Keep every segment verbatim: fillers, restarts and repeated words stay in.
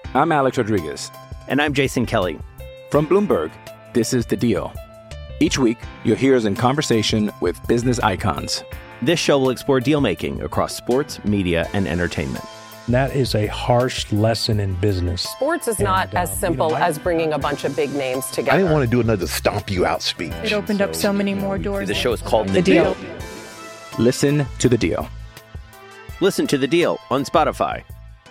I'm Alex Rodriguez. And I'm Jason Kelly. From Bloomberg, this is The Deal. Each week, you'll hear us in conversation with business icons. This show will explore deal-making across sports, media, and entertainment. That is a harsh lesson in business. Sports is not and, as simple you know, as bringing a bunch of big names together. I didn't want to do another stomp you out speech. It opened so, up so many more doors. The show is called The, the deal. deal. Listen to The Deal. Listen to The Deal on Spotify.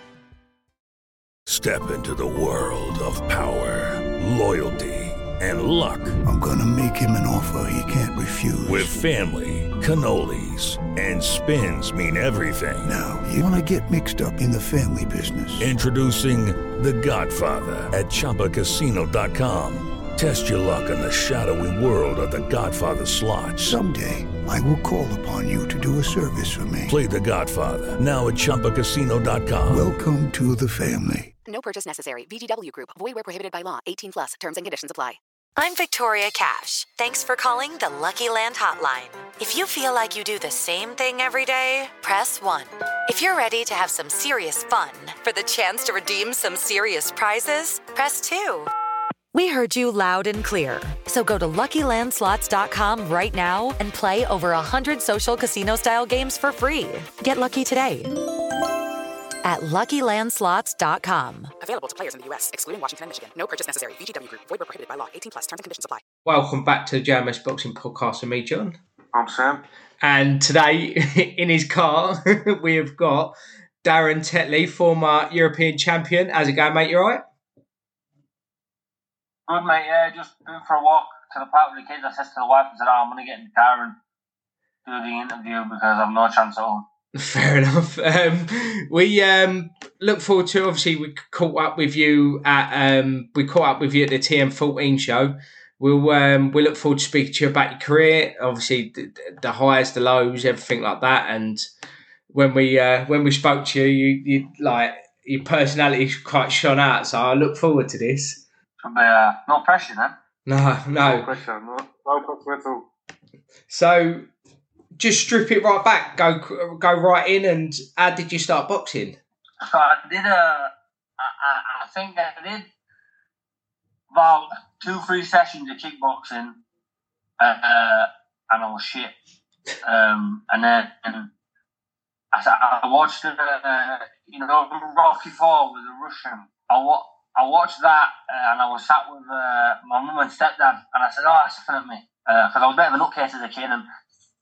Step into the world of power, loyalty, and luck. I'm going to make him an offer he can't refuse. With family, cannolis, and spins mean everything. Now, you want to get mixed up in the family business. Introducing The Godfather at Chumba Casino dot com. Test your luck in the shadowy world of The Godfather slot. Someday, I will call upon you to do a service for me. Play The Godfather now at Chumba Casino dot com. Welcome to the family. No purchase necessary. V G W Group. Void where prohibited by law. eighteen plus. Terms and conditions apply. I'm Victoria Cash. Thanks for calling the Lucky Land Hotline. If you feel like you do the same thing every day, press one. If you're ready to have some serious fun for the chance to redeem some serious prizes, press two. We heard you loud and clear. So go to Lucky Land Slots dot com right now and play over one hundred social casino-style games for free. Get lucky today at Lucky Land Slots dot com. Available to players in the U S, excluding Washington and Michigan. No purchase necessary. V G W Group. Void where prohibited by law. eighteen plus. Terms and conditions apply. Welcome back to the J M S Boxing Podcast with me, John. I'm Sam. And today, in his car, we have got Darren Tetley, former European champion. How's it going, mate? You all right? Good, mate. Yeah, just been for a walk to the park with the kids. I said to the wife, I said, oh, I'm going to get in the car and do the interview because I've no chance at home. Fair enough. Um, we um, look forward to, obviously, we caught up with you at um, we caught up with you at the T M fourteen show. We'll um, we look forward to speaking to you about your career, obviously the, the highs, the lows, everything like that. And when we uh, when we spoke to you, you, you like your personality quite shone out. So I look forward to this. Uh, no pressure, then. No, no. No pressure. No, no pressure at all. So. Just strip it right back, go go right in, and how did you start boxing? So I did a, I, I think I did about two, three sessions of kickboxing, uh, and I was shit. Um, and then and I, I watched, uh, you know, Rocky Four with the Russian. I, wa- I watched that, uh, and I was sat with uh, my mum and stepdad, and I said, "Oh, that's definitely me," because uh, I was a bit of a nutcase as a kid, and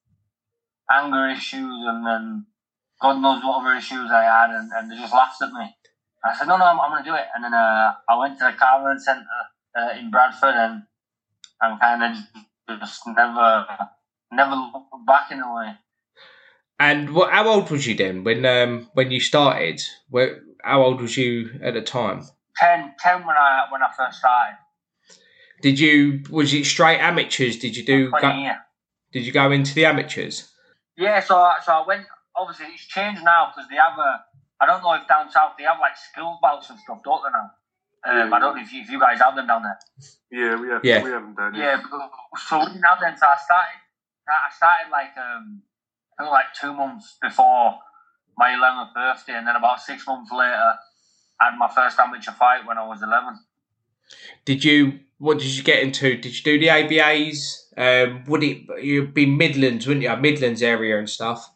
anger issues and then God knows what other issues I had, and, and they just laughed at me. I said, no, no, I'm, I'm going to do it. And then uh, I went to the Carvery Centre uh, in Bradford and and kind of just never, never looked back in a way. And what? How old was you then when um, when you started? Where, how old was you at the time? Ten, ten when I when I first started. Did you? Was it straight amateurs? Did you do? Twenty go, years. Did you go into the amateurs? Yeah, so so I went. Obviously, it's changed now because they have a. I don't know if down south they have like skill bouts and stuff, don't they now? Um, I don't know if you, if you guys have them down there. Yeah, we have. Yeah, we have them down. Yeah, yeah, so we didn't have them. So I started. I started like um, I think like two months before my eleventh birthday, and then about six months later, I had my first amateur fight when I was eleven. Did you? What did you get into? Did you do the A B As? Um, would it you'd be Midlands, wouldn't you? Midlands area and stuff.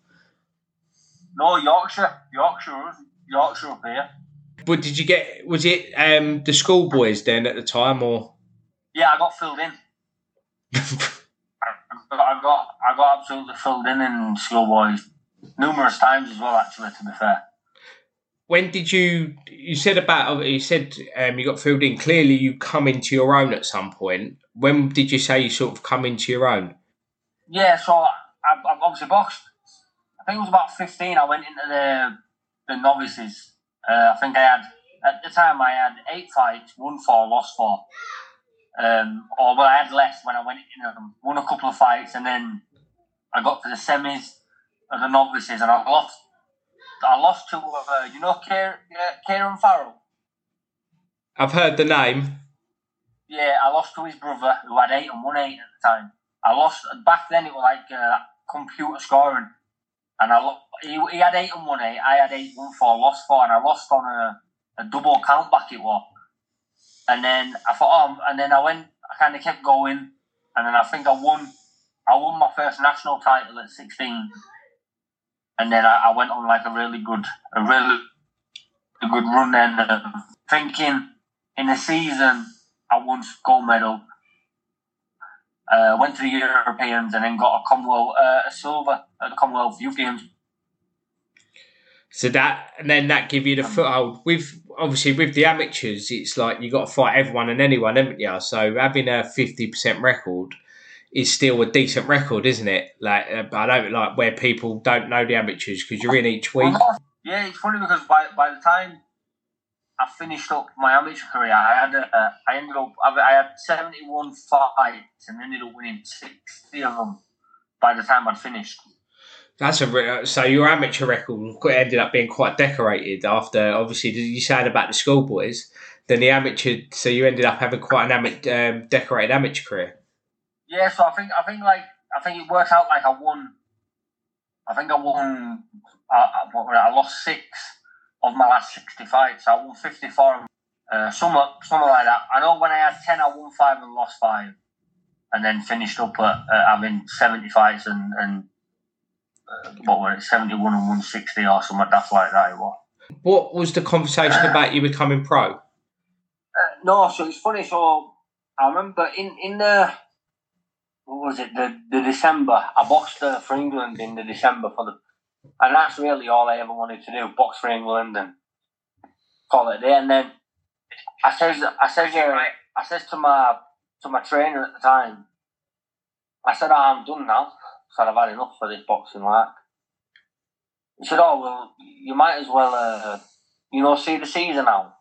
No, Yorkshire, Yorkshire, Yorkshire up here. But did you get? Was it um, the schoolboys then at the time, or? Yeah, I got filled in. I got, I got absolutely filled in in schoolboys numerous times as well. Actually, to be fair. When did you? You said about you said um, you got filled in. Clearly, you come into your own at some point. When did you say you sort of come into your own? Yeah, so I, I obviously boxed. I think it was about fifteen. I went into the the novices. Uh, I think I had at the time I had eight fights, won four, lost four. Um, or well, I had less when I went in them. Won a couple of fights, and then I got to the semis of the novices, and I lost. I lost to, uh, you know, Kieran, uh, Kieran Farrell? I've heard the name. Yeah, I lost to his brother, who had eight and one eight at the time. I lost, back then it was like uh, computer scoring. And I lo- he, he had eight and one eight, I had eight, one four, lost four, and I lost on a, a double count back it was. And then I thought, oh, and then I went, I kind of kept going, and then I think I won, I won my first national title at sixteen, and then I, I went on like a really good, a really a good run. Then uh, thinking in a season, I won gold medal, uh, went to the Europeans, and then got a Commonwealth, uh, a silver at the Commonwealth Youth Games. So that, and then that give you the foothold. With obviously with the amateurs, it's like you got to fight everyone and anyone, haven't you? So having a fifty percent record is still a decent record, isn't it? Like I don't like where people don't know the amateurs because you're in each week. Yeah, it's funny because by by the time I finished up my amateur career, I had a, uh, I ended up I had seventy-one fights and ended up winning sixty of them by the time I'd finished. That's a so your amateur record ended up being quite decorated after obviously you said about the schoolboys. Then the amateur, so you ended up having quite an amateur, um, decorated amateur career. Yeah, so I think I think like I think it worked out like I won. I think I won. I, what were it? I lost six of my last sixty fights. I won fifty-four. Uh, something something like that. I know when I had ten, I won five and lost five, and then finished up at uh, having seventy fights and and. Uh, what were it, seventy-one and one sixty or something that's like that it was. What was the conversation about you becoming pro? Uh, no, so it's funny, so I remember in, in the, what was it, the, the December, I boxed uh, for England in the December for the, and that's really all I ever wanted to do, box for England and call it a day. And then I says, I says, yeah, right, I says to my, to my trainer at the time, I said, oh, I'm done now. I said, I've had enough for this boxing, like. He said, oh, well, you might as well, uh, you know, see the season out.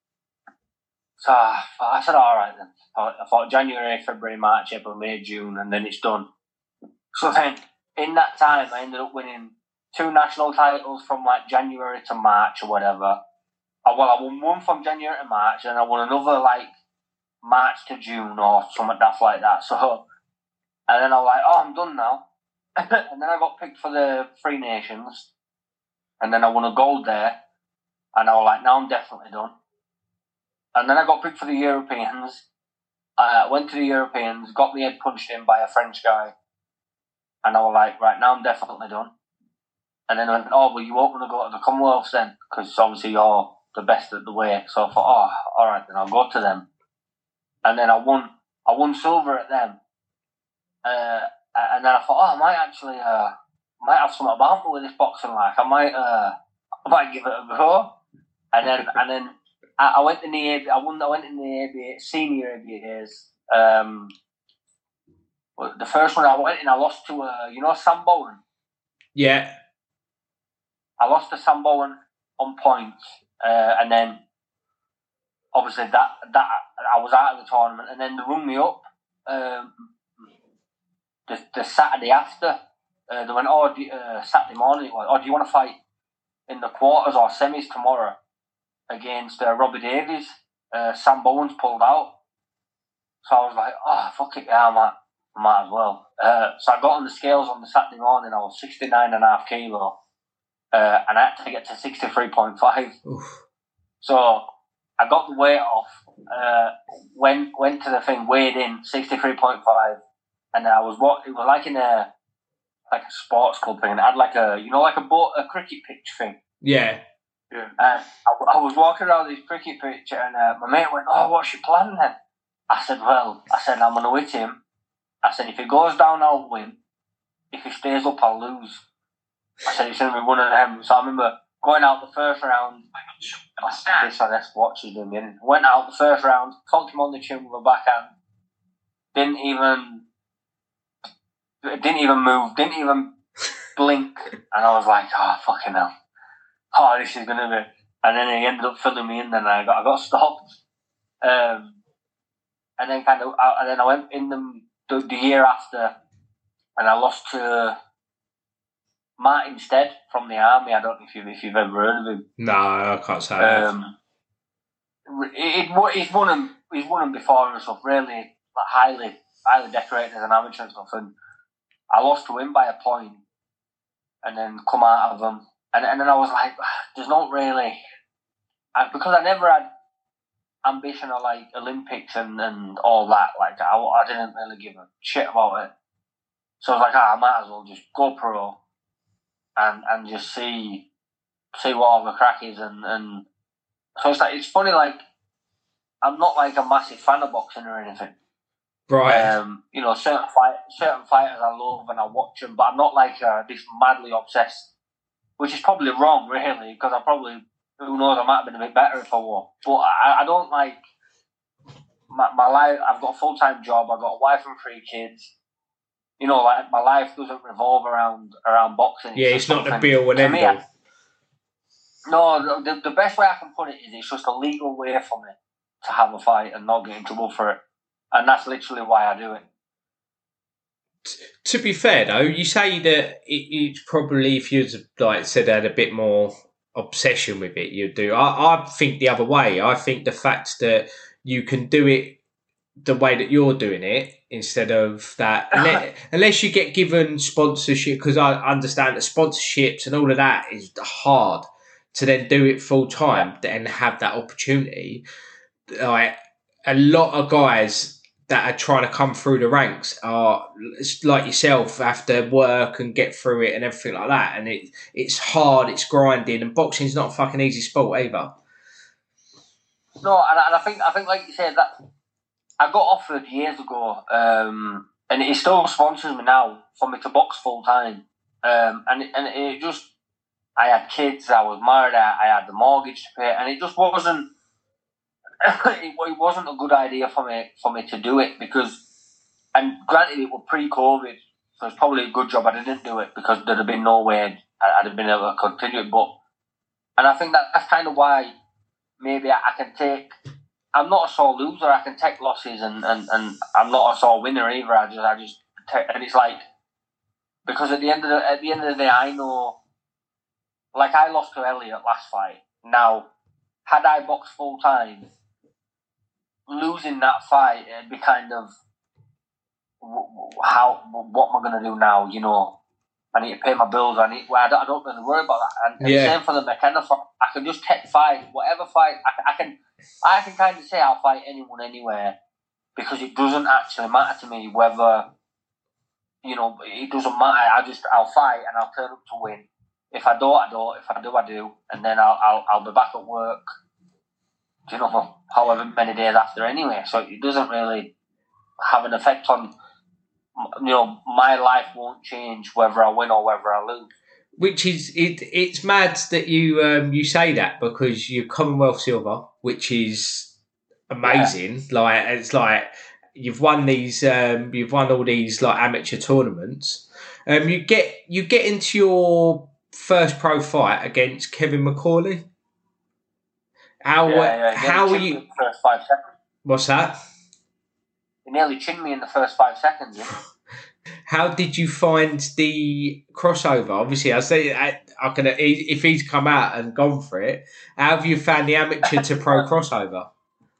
So I said, all right then. I thought January, February, March, April, May, June, and then it's done. So then, in that time, I ended up winning two national titles from like January to March or whatever. Well, I won one from January to March, and I won another like March to June or something daft like that. So, and then I was like, oh, I'm done now. And then I got picked for the Three Nations, and then I won a gold there, and I was like, now I'm definitely done. And then I got picked for the Europeans. I uh, went to the Europeans, got my head punched in by a French guy, and I was like, right, now I'm definitely done. And then I went, oh, well, you won't want to go to the Commonwealths then, because obviously you're the best at the weight. So I thought, oh, all right, then I'll go to them. And then I won, I won silver at them. Uh, And then I thought, oh, I might actually, uh, might have something about me with this boxing. Like, I might, uh, I might give it a go. And then, and then I, I went in the A B A. I won. I went in the A B A senior A B As. Um, the first one I went in, I lost to, uh, you know, Sam Bowen. Yeah. I lost to Sam Bowen on points, uh, and then obviously that that I was out of the tournament, and then they rung me up. Um, The, the Saturday after, uh, they went, oh, do, uh, Saturday morning, oh, do you want to fight in the quarters or semis tomorrow against uh, Robbie Davies? Uh, Sam Bowen's pulled out. So I was like, oh, fuck it, yeah, I might, I might as well. Uh, so I got on the scales on the Saturday morning, I was sixty-nine and a half kilo, uh, and I had to get to sixty-three point five. So I got the weight off, uh, went, went to the thing, weighed in, sixty-three point five. And I was what it was like in a like a sports club thing, and it had like a you know like a boat, a cricket pitch thing. Yeah, yeah. And I, I was walking around this cricket pitch, and uh, my mate went, "Oh, what's your plan then?" I said, "Well, I said I'm gonna hit him. I said if he goes down, I'll win. If he stays up, I'll lose." I said it's gonna be one of them. So I remember going out the first round. This I guess watches him in. Went out the first round, conked him on the chin with a backhand. Didn't even. Didn't even move, didn't even blink, and I was like, "Oh fucking hell! Oh, this is gonna be." And then he ended up filling me in, and I got I got stopped. Um, and then kind of, and then I went in the, the the year after, and I lost to Martin Stead from the army. I don't know if you if you've ever heard of him. No, I can't say. Um, it, it, he's won him. He's won him before and stuff. Really, like, highly highly decorated as an amateur and stuff, and. I lost to him by a point, and then come out of them, and and then I was like, "There's not really." and because I never had ambition of like Olympics and, and all that, like I, I didn't really give a shit about it. So I was like, ah, I might as well just go pro and and just see see what all the crack is, and, and so it's like it's funny, like I'm not like a massive fan of boxing or anything. Right. Um, you know, certain fight, certain fighters I love and I watch them, but I'm not like uh, this madly obsessed, which is probably wrong, really, because I probably, who knows, I might have been a bit better if I were. But I, I don't like my, my life. I've got a full time job. I've got a wife and three kids. You know, like my life doesn't revolve around around boxing. Yeah, it's, it's not the be all and end all. No, the, the best way I can put it is it's just a legal way for me to have a fight and not get in trouble for it. And that's literally why I do it. To be fair, though, you say that it, it's probably, if you like said, had a bit more obsession with it, you'd do. I, I think the other way. I think the fact that you can do it the way that you're doing it instead of that, unless, unless you get given sponsorship, because I understand that sponsorships and all of that is hard to then do it full time and have that opportunity. Like a lot of guys that are trying to come through the ranks are like yourself, have to work and get through it and everything like that. And it it's hard, it's grinding, and boxing's not a fucking easy sport either. No, and, and I think I think like you said, that I got offered years ago, um, and it still sponsors me now for me to box full time. Um, and and it just, I had kids, I was married, I, I had the mortgage to pay, and it just wasn't. It, it wasn't a good idea for me for me to do it because, and granted, it was pre-COVID, so it's probably a good job I didn't do it because there'd have been no way I'd, I'd have been able to continue it. But, and I think that that's kind of why maybe I, I can take. I'm not a sore loser. I can take losses, and, and, and I'm not a sore winner either. I just I just take, and it's like because at the end of the at the end of the day, I know, like I lost to Elliot last fight. Now, had I boxed full time, losing that fight, it'd be kind of how what am I going to do now? You know, I need to pay my bills. I need. Well, I don't, I don't really worry about that. And, and yeah. Same for the McKenna fight. I can just take fight, whatever fight. I, I can, I can kind of say I'll fight anyone anywhere because it doesn't actually matter to me whether, you know, it doesn't matter. I just I'll fight and I'll turn up to win. If I don't, I don't. If I do, I do. And then I'll I'll, I'll be back at work. You know, for however many days after anyway. So it doesn't really have an effect on, you know, my life won't change whether I win or whether I lose. Which is, it, it's mad that you um, you say that because you're Commonwealth silver, which is amazing. Yeah. Like, it's like, you've won these, um, you've won all these like amateur tournaments. Um, you get, you get into your first pro fight against Kevin McCauley. How yeah, yeah, how were you? First five seconds. What's that? He nearly chinned me in the first five seconds. Yeah? How did you find the crossover? Obviously, I say I, I can if he's come out and gone for it. How have you found the amateur to pro crossover?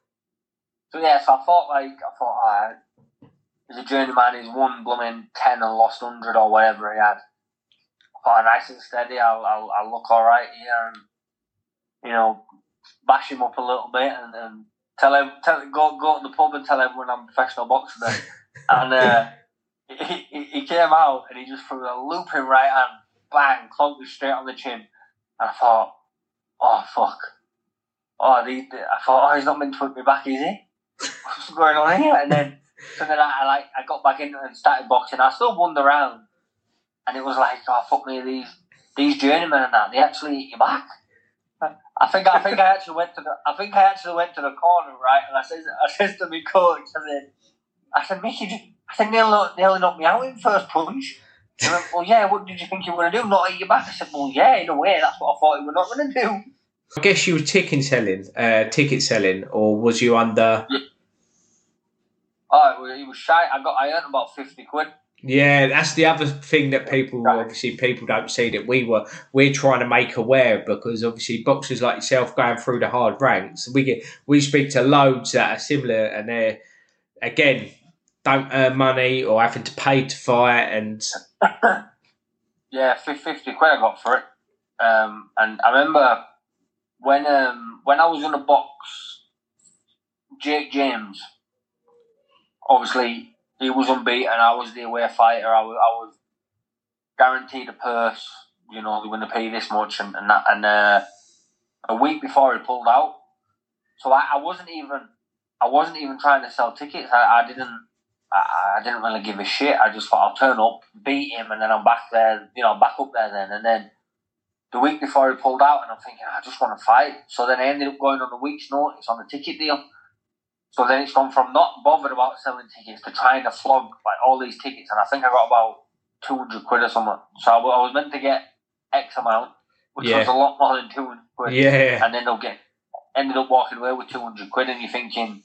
So yeah, so I thought like I thought, alright, he's a journeyman. He's won blooming ten and lost hundred or whatever he had. I thought, nice and steady. I'll I'll, I'll look all right here, and you know, bash him up a little bit, and, and tell him, tell go go to the pub and tell everyone I'm a professional boxer then. And uh, he, he he came out and he just threw a looping right hand, bang, clonked me straight on the chin. And I thought, oh fuck, oh the, I thought, oh he's not meant to put me back, is he? What's going on here? And then so then I, I like I got back into it and started boxing. I still won the round, and it was like, oh fuck me, these these journeymen and that, they actually eat you back. I think I think I actually went to the I think I actually went to the corner, right? And I says I says to my coach, I said, I said, Mickey, I think nearly nearly knocked me out in first punch. He went, well, yeah. What did you think you were going to do? Not eat you back? I said, well, yeah, in a way, that's what I thought you were not going to do. I guess you were ticket selling, uh, ticket selling, or was you under? Yeah. Oh, he was shy. I got I earned about fifty quid. Yeah, that's the other thing that people obviously people don't see that we were we're trying to make aware, because obviously boxers like yourself going through the hard ranks, we get we speak to loads that are similar, and they're again don't earn money or having to pay to fight, and yeah, fifty quid I got for it, um, and I remember when um when I was going to box Jake James, obviously he was unbeaten. I was the away fighter. I was, I was guaranteed a purse. You know, they were going to pay this much, and and, that, and uh, a week before he pulled out, so I, I wasn't even I wasn't even trying to sell tickets. I, I didn't I, I didn't really give a shit. I just thought I'll turn up, beat him, and then I'm back there. You know, back up there then, and then. The week before he pulled out, and I'm thinking, I just want to fight. So then I ended up going on a week's notice on the ticket deal. So then it's gone from not bothered about selling tickets to trying to flog like all these tickets, and I think I got about two hundred quid or something. So I, I was meant to get X amount, which yeah. was a lot more than two hundred quid. Yeah. And then I'll get ended up walking away with two hundred quid, and you're thinking,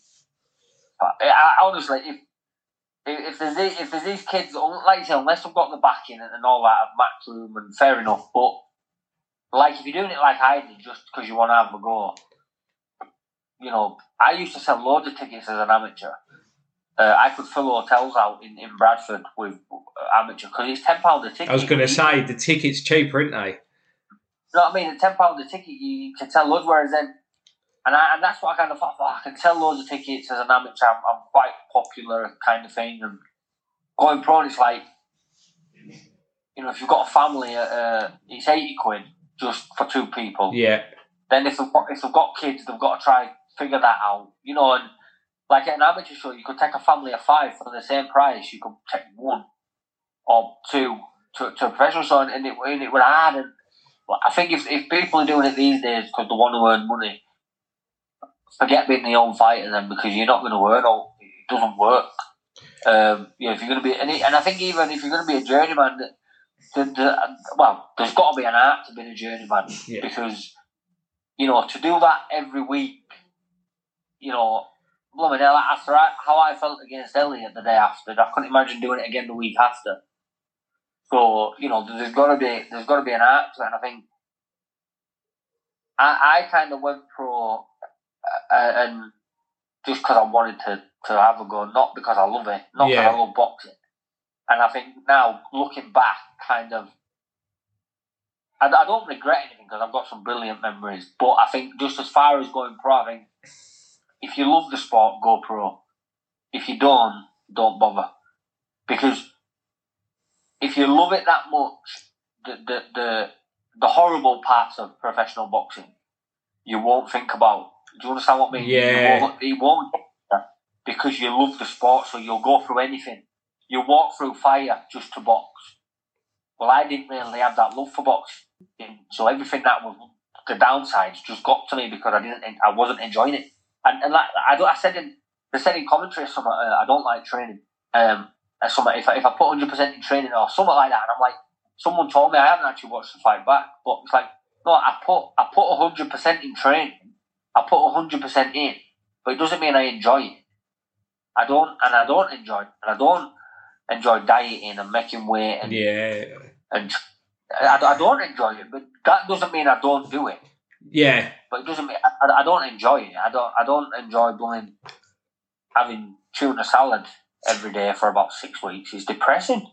I, honestly, if if there's these, if there's these kids, like you say, unless I've got the backing and, and all that of Matchroom, and fair enough, but. Like, if you're doing it like I did, just because you want to have a go, you know, I used to sell loads of tickets as an amateur. Uh, I could fill hotels out in, in Bradford with amateur, because it's ten pounds a ticket. I was going to say, the ticket's cheaper, aren't they? You know what I mean? At ten pounds a ticket, you, you can sell loads, whereas then, and, I, and that's what I kind of thought, oh, I can sell loads of tickets as an amateur, I'm, I'm quite popular kind of thing, and going pro, it's like, you know, if you've got a family, uh, it's eighty quid. Just for two people. Yeah. Then if they've got, if they've got kids, they've got to try figure that out. You know, and like at an amateur show, you could take a family of five for the same price. You could take one or two to, to a professional show, and it, and it would hard. And well, I think if, if people are doing it these days because they want to earn money, forget being the own fighter then, because you're not going to earn. Or it doesn't work. Um, you know, if you're going to be, and, it, and I think even if you're going to be a journeyman. The, the, well, there's got to be an art to being a journeyman yeah. because, you know, to do that every week, you know, blooming hell, after I, how I felt against Elliot the day after, I couldn't imagine doing it again the week after. So, you know, there's got to be there's got to be an art to it, and I think I, I kind of went pro, uh, and just because I wanted to, to have a go, not because I love it, not because yeah. I love boxing. And I think now, looking back, kind of, I, I don't regret anything because I've got some brilliant memories. But I think just as far as going pro, I think if you love the sport, go pro. If you don't, don't bother. Because if you love it that much, the the the, the horrible parts of professional boxing, you won't think about. Do you understand what I mean? Yeah. You won't, you won't because you love the sport, so you'll go through anything. You walk through fire just to box. Well, I didn't really have that love for boxing, so everything that was the downsides just got to me because I didn't, I wasn't enjoying it. And, and like I, don't, I said in, they said in commentary, something uh, I don't like training. Um, something if I, if I put one hundred percent in training or something like that, and I'm like, someone told me I haven't actually watched the fight back, but it's like, no, I put I put one hundred percent in training. I put one hundred percent in, but it doesn't mean I enjoy it. I don't, and I don't enjoy it, and I don't. enjoy dieting and making weight and yeah and I, I don't enjoy it, but that doesn't mean I don't do it. Yeah, but it doesn't mean I, I don't enjoy it. I don't I don't enjoy blooming having tuna salad every day for about six weeks. It's depressing.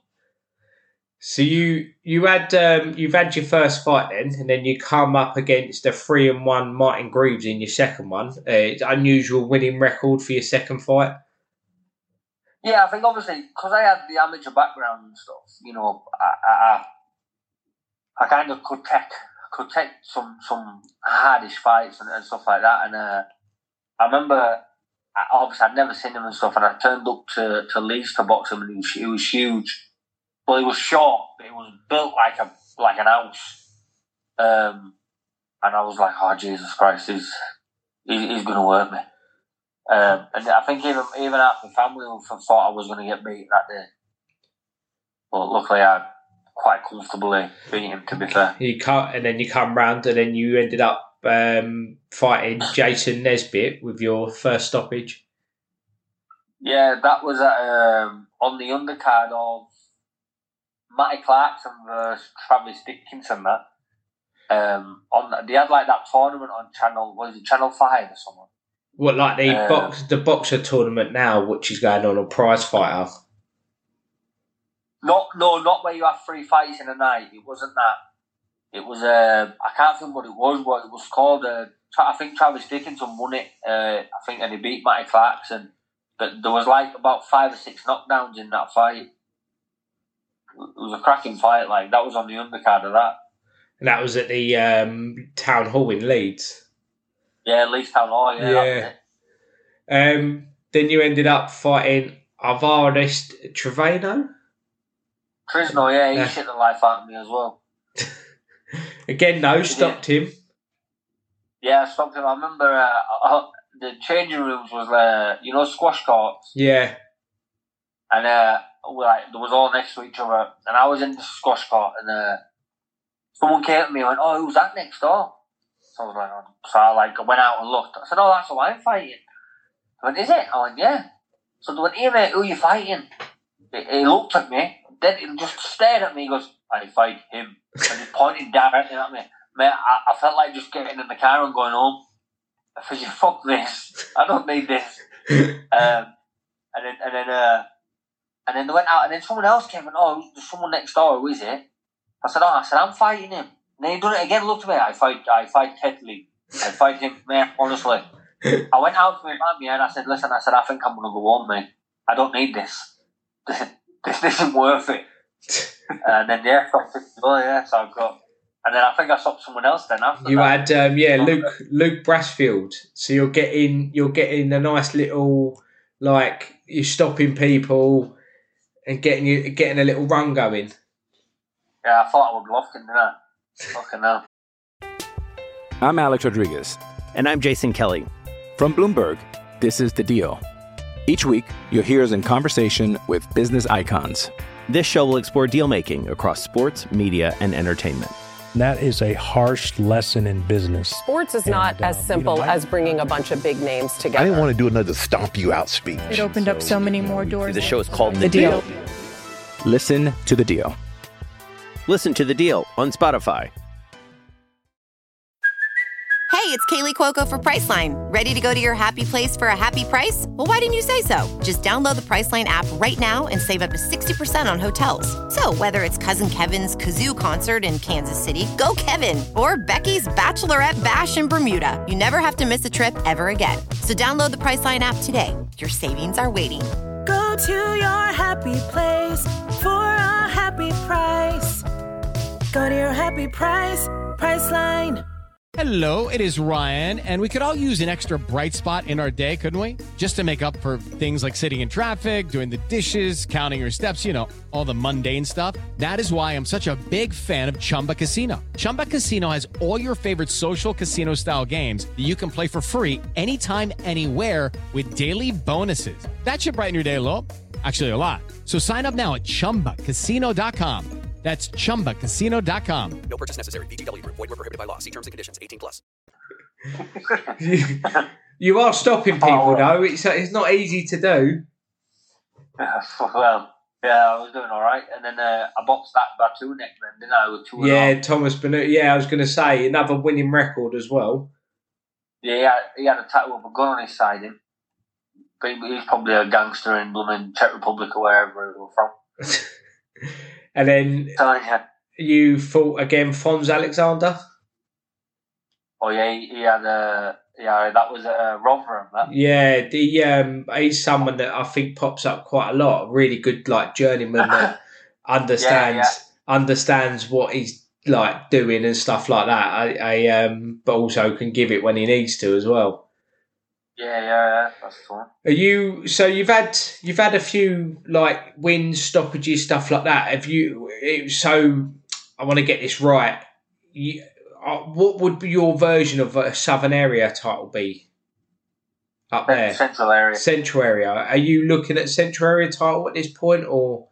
So you you had um, you've had your first fight then, and then you come up against a three and one Martin Greaves in your second one. Uh, it's unusual winning record for your second fight. Yeah, I think obviously because I had the amateur background and stuff, you know, I I, I kind of could take could take some some hardish fights and, and stuff like that. And uh, I remember, obviously I'd never seen him and stuff, and I turned up to, to Leeds to box him, and he was, he was huge. Well, he was short, but he was built like a like an house. Um, and I was like, oh Jesus Christ, he's he, he's going to hurt me. Um, and I think even even half my family thought I was going to get beat that day. But luckily I quite comfortably beat him, to be fair. You cut, and then you come round, and then you ended up um, fighting Jason Nesbitt with your first stoppage. Yeah, that was at, um, on the undercard of Matty Clarkson versus Travis Dickinson. That um, on they had like that tournament on channel, was it Channel Five or something? What, like the um, box, the boxer tournament now, which is going on on Prize Fighter? Not, no, not where you have three fights in a night. It wasn't that. it was uh, I can't think what it was, but it was called. Uh, I think Travis Dickinson won it. Uh, I think, and he beat Matty Clarkson. But there was like about five or six knockdowns in that fight. It was a cracking fight. Like that was on the undercard of that. And that was at the um, Town Hall in Leeds. Yeah, Leeds Town Hall. Yeah. yeah. Um. Then you ended up fighting Alvarez Trevino. Trisno, yeah, he Uh, shit the life out of me as well. Again, no, stopped him. Yeah, I stopped him. I remember uh, uh, the changing rooms was, uh, you know, squash courts. Yeah. And uh, we, like, there was all next to each other. And I was in the squash court, and uh, someone came to me and went, "Oh, who's that next door?" So I was like, oh. So I like, I went out and looked. I said, "Oh, that's who I'm fighting." I went, "Is it?" I went, "Yeah." So they went, "Hey, mate, who are you fighting?" He, he looked at me, then he just stared at me. He goes, "I fight him." And he pointed directly at me. Mate, I, I felt like just getting in the car and going home. I said, "Fuck this. I don't need this." um, and then, and then, uh, and then they went out, and then someone else came and, "Oh, there's someone next door. Who is it?" I said, "Oh," I said, "I'm fighting him." And then he done it again. Looked at me. I fight. I fight Tetley. I fight him, mate. Honestly, I went out to him and I said, "Listen," I said, "I think I'm gonna go home, mate. I don't need this. This, this isn't worth it." And then yeah, oh yeah, so I got. And then I think I stopped someone else then after You that. had um, yeah Luke Luke Brassfield. So you're getting you're getting a nice little, like, you're stopping people and getting you getting a little run going. Yeah, I thought I would lock him, didn't I? Fucking hell. I'm Alex Rodriguez. And I'm Jason Kelly. From Bloomberg, this is The Deal. Each week, you'll hear us in conversation with business icons. This show will explore deal-making across sports, media, and entertainment. That is a harsh lesson in business. Sports is not And, uh, as simple you know, I- as bringing a bunch of big names I together. didn't want to do another stomp you out speech. It opened up so many more doors. The show is called The The Deal. Deal. Listen to The Deal. Listen to The Deal on Spotify. Hey, it's Kaylee Cuoco for Priceline. Ready to go to your happy place for a happy price? Well, why didn't you say so? Just download the Priceline app right now and save up to sixty percent on hotels. So whether it's Cousin Kevin's Kazoo Concert in Kansas City, go Kevin, or Becky's Bachelorette Bash in Bermuda, you never have to miss a trip ever again. So download the Priceline app today. Your savings are waiting. Go to your happy place for a happy price. Go to your happy price, Priceline. Hello, it is Ryan, and we could all use an extra bright spot in our day, couldn't we? Just to make up for things like sitting in traffic, doing the dishes, counting your steps, you know, all the mundane stuff. That is why I'm such a big fan of Chumba Casino. Chumba Casino has all your favorite social casino-style games that you can play for free anytime, anywhere with daily bonuses. That should brighten your day a little. Actually, a lot. So sign up now at chumba casino dot com. That's chumba casino dot com. No purchase necessary. V G W Group. Void where prohibited by law. See terms and conditions. eighteen plus. you, you are stopping people, though. It's it's not easy to do. Uh, well, yeah, I was doing all right, and then uh, I boxed that Batu neck then, didn't I? With two Yeah, and all. Thomas Benu. Yeah, I was going to say another winning record as well. Yeah, he had, he had a tattoo of a gun on his side. Him, but he, he's probably a gangster in blooming Czech Republic or wherever he was from. And then So, yeah. you fought again, Fonz Alexander. Oh yeah, he, he had a yeah. That was a Rotherham. That. Yeah, the um, he's someone that I think pops up quite a lot. A really good, like, journeyman that understands Yeah, understands what he's like doing and stuff like that. I, I um, but also can give it when he needs to as well. Yeah, yeah, yeah. That's the one. Are you so you've had you've had a few like wins, stoppages, stuff like that. Have you? It, so I want to get this right. You, uh, what would be your version of a Southern Area title be? Up there, Central Area. Central Area. Are you looking at Central Area title at this point, or?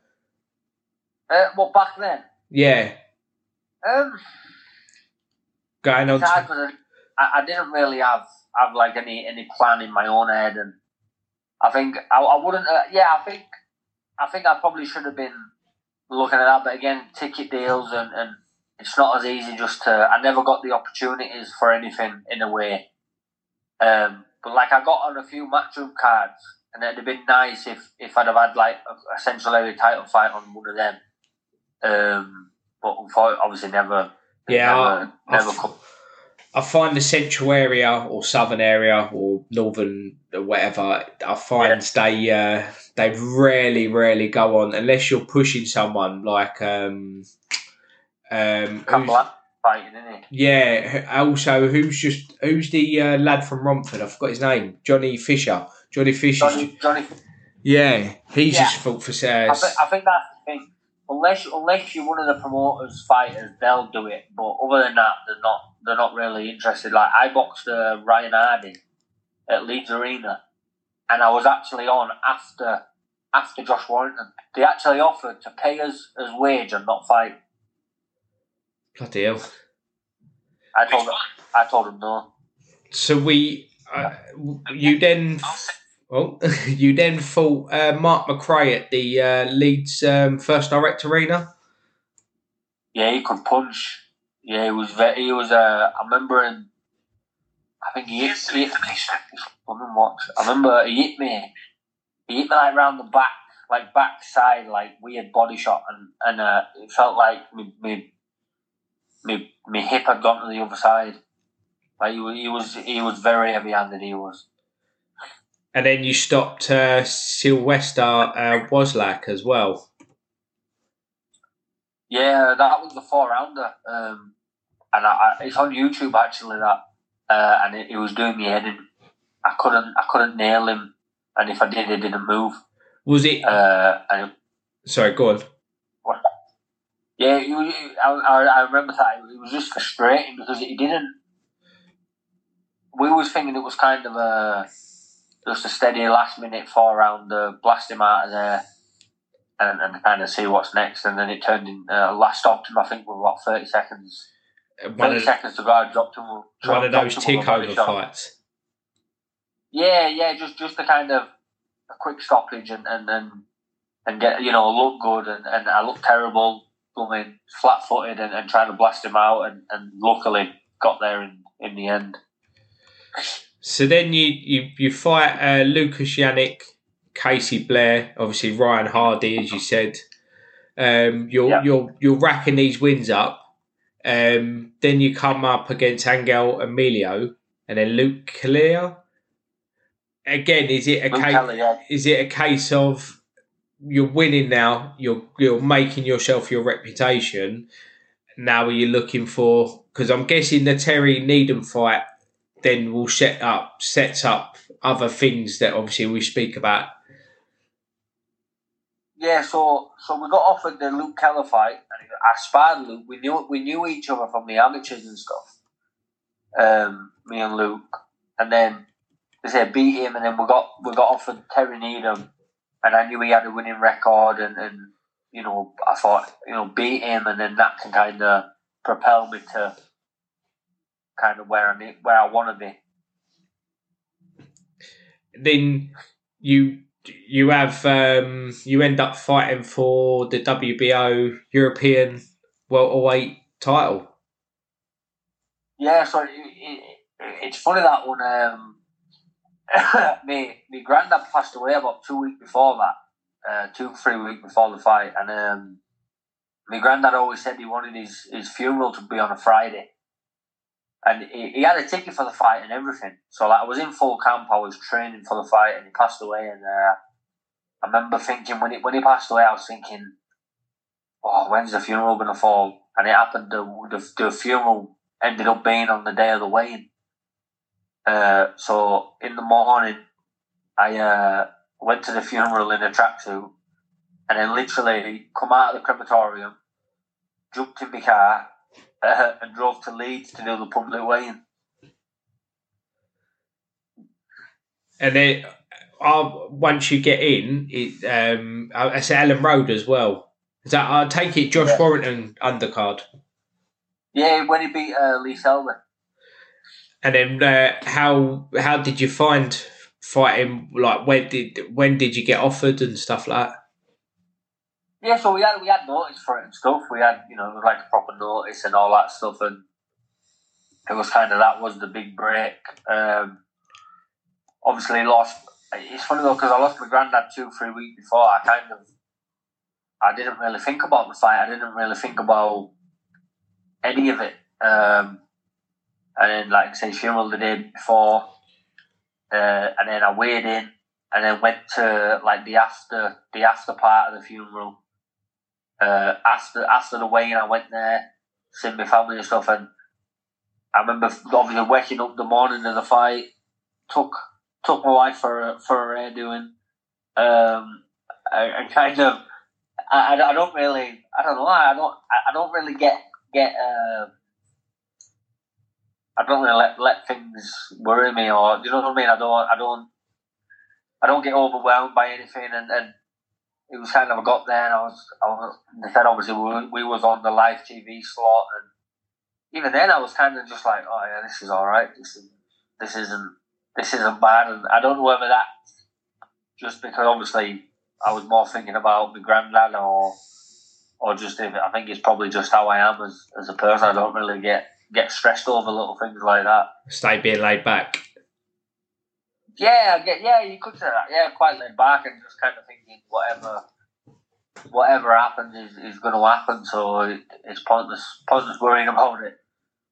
Uh, well, back then. Yeah. Um, Going on. it's hard To, 'cause I, I didn't really have have like any any plan in my own head, and I think I, I wouldn't. Uh, yeah, I think I think I probably should have been looking at that, but again, ticket deals and, and it's not as easy just to. I never got the opportunities for anything in a way. Um, but like I got on a few matchroom cards, and it'd have been nice if if I'd have had like a, a Central Area title fight on one of them. Um, but unfortunately, obviously never Yeah, never, I, never I, come. I find the central area or southern area or northern or whatever, I find yeah. they uh, they rarely, rarely go on unless you're pushing someone like um um fighting, isn't he? Yeah. Also, who's just who's the uh, lad from Romford? I forgot his name. Johnny Fisher. Johnny Fisher. Johnny, Johnny. Yeah, he's yeah. just fought for uh, I, think, I think that's the thing. Unless unless you're one of the promoters' fighters, they'll do it. But other than that, they're not. They're not really interested. Like I boxed uh, Ryan Harding at Leeds Arena, and I was actually on after after Josh Warrington. They actually offered to pay us his wage and not fight. Bloody hell! I told them. I told them no. So we, uh, you then, oh, you then fought uh, Mark McRae at the uh, Leeds um, First Direct Arena. Yeah, he could punch. Yeah, he was very. He was. Uh, I remember him. I think he hit, he hit me. Watch. I remember he hit me. He hit me like round the back, like backside, like weird body shot, and and uh, it felt like me me me me hip had gone to the other side. Like he was, he was, he was very heavy-handed. He was. And then you stopped uh, Sylvester uh, Woslak as well. Yeah, that was the four-rounder, um, and I, I, it's on YouTube actually. That uh, and it, it was doing me head in. I couldn't, I couldn't nail him, and if I did, it didn't move. Was it? Uh, and it, Sorry, go on. What? Yeah, it was, I, I, I remember that it was just frustrating because it didn't. We was thinking it was kind of a just a steady last minute four rounder, blast him out of there, and, and kind of see what's next. And then it turned in uh, last stopped him. I think with what thirty seconds, one thirty of, seconds to go. I dropped him. One of those takeover fights. Yeah, yeah, just just a kind of a quick stoppage and and and, and get you know look good and, and I looked terrible, coming flat footed and, and trying to blast him out and, and luckily got there in, in the end. So then you you, you fight uh, Lucas Yannick, Casey Blair, obviously Ryan Hardy, as you said. Um, you're yeah. you're you're racking these wins up. Um, then you come up against Angel Emilio and then Luke Calea. Again, is it a Luke case? Kelly, yeah. Is it a case of you're winning now? You're you're making yourself your reputation. Now, are you looking for? Because I'm guessing the Terry Needham fight then will set up sets up other things that obviously we speak about. Yeah, so so we got offered the Luke Keller fight, and I sparred Luke. We knew we knew each other from the amateurs and stuff. Um, me and Luke, and then they said beat him, and then we got we got offered Terry Needham, and I knew he had a winning record, and, and you know I thought you know beat him, and then that can kind of propel me to kind of where I need, where I want to be. Then you you have um, you end up fighting for the W B O European welterweight title. Yeah, so it, it, it's funny that one. Um, me, my granddad passed away about two weeks before that, uh, two three weeks before the fight, and um, my granddad always said he wanted his, his funeral to be on a Friday. And he, he had a ticket for the fight and everything. So like I was in full camp, I was training for the fight, and he passed away. And uh, I remember thinking when he when he passed away, I was thinking, "Oh, when's the funeral going to fall?" And it happened. The, the the funeral ended up being on the day of the weigh-in. Uh, so in the morning, I uh, went to the funeral in a tracksuit, and then literally come out of the crematorium, jumped in my car. Uh, and drove to Leeds to do the public weigh-in. And then uh, once you get in, it, um, I say Ellen Road as well. Is that I take it Josh yeah. Warrington undercard? Yeah, when he beat uh, Lee Selby. And then uh, how how did you find fighting? Like when did when did you get offered and stuff like that? Yeah, so we had we had notice for it and stuff. We had, you know, like a proper notice and all that stuff, and it was kind of that was the big break. Um, obviously, lost. It's funny though because I lost my granddad two, three weeks before. I kind of, I didn't really think about the fight. I didn't really think about any of it. Um, and then, like I say, funeral the day before, uh, and then I weighed in, and then went to like the after the after part of the funeral. Uh, after after the weigh-in, I went there, seen my family and stuff, and I remember obviously waking up the morning of the fight, took took my wife for for a hair doing, um, and kind of, I, I don't really, I don't know, I don't I don't really get get. Uh, I don't really let let things worry me, or you know what I mean. I don't I don't I don't get overwhelmed by anything, and, and it was kind of I got there, and I was I was they said obviously we, we was on the live T V slot, and even then I was kind of just like, oh yeah, this is all right. This is this isn't this isn't bad, and I don't know whether that's just because obviously I was more thinking about my granddad, or or just if I think it's probably just how I am as as a person. I don't really get. get stressed over little things like that. Stay being laid back. Yeah, I get, yeah, you could say that. Yeah, quite laid back and just kind of thinking whatever whatever happens is, is going to happen, so it, it's pointless pointless worrying about it.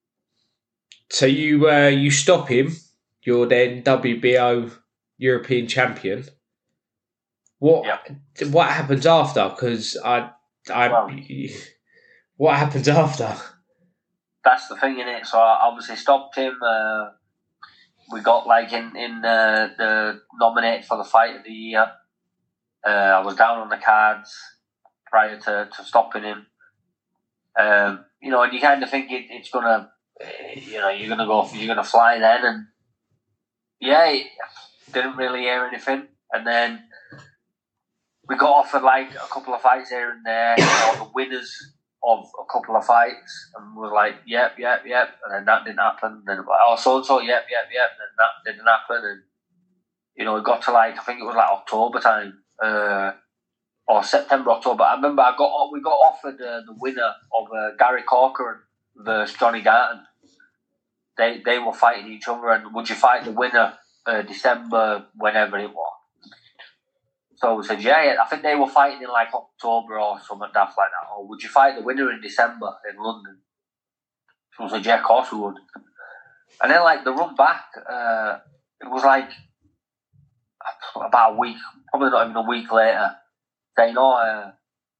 So you uh, you stop him, you're then W B O European champion. What yeah. what happens after? Because I, I well, what happens after? That's the thing in it. So I obviously stopped him. Uh, we got like in in uh, the nominated for the fight of the year. Uh, I was down on the cards prior to, to stopping him. Um, you know, and you kind of think it, it's gonna, you know, you're gonna go, you're gonna fly then, and yeah, didn't really hear anything. And then we got offered like a couple of fights here and there, you know, the winners of a couple of fights, and we were like, yep, yep, yep, and then that didn't happen. And then like, oh, so and so, yep, yep, yep, and then that didn't happen. And you know, it got to like I think it was like October time, uh, or September, October. I remember I got we got offered uh, the winner of uh, Gary Corcoran versus Johnny Garton. They they were fighting each other, and would you fight the winner uh, December, whenever it was? So we said, yeah, yeah, I think they were fighting in like October or something daft like that. Or would you fight the winner in December in London? So we said, yeah, of course we would. And then like the run back, uh, it was like about a week, probably not even a week later, saying, oh, uh,